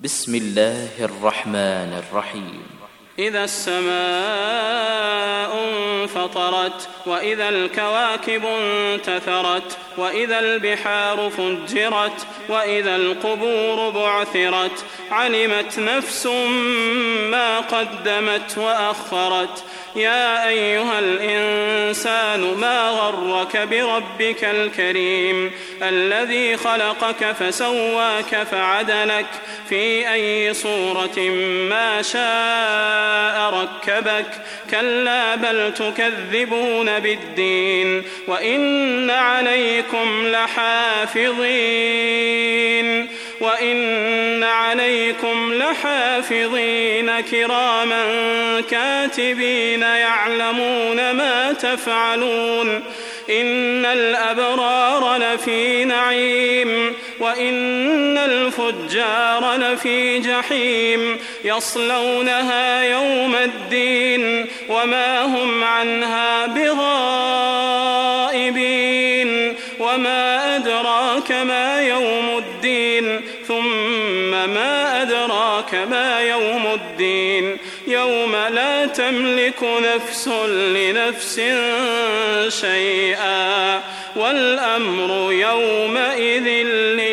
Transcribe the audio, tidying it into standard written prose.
بسم الله الرحمن الرحيم. إذا السماء انفطرت وإذا الكواكب انتثرت وإذا البحار فجرت وإذا القبور بعثرت علمت نفس ما قدمت وأخرت. يا أيها الإنسان ما غرك بربك الكريم الذي خلقك فسواك فعدلك في أي صورة ما شاء ركبك. كلا بل تكذبون بالدين وإن عليكم لحافظين كراما كاتبين يعلمون ما تفعلون. إن الأبرار لفي نعيم وإن الفجار لفي جحيم يصلونها يوم الدين وما هم عنها بغائبين. وما أدراك ما يوم الدين ثم ما أدراك ما يوم الدين يوم لا تملك نفس لنفس شيئا والأمر يومئذ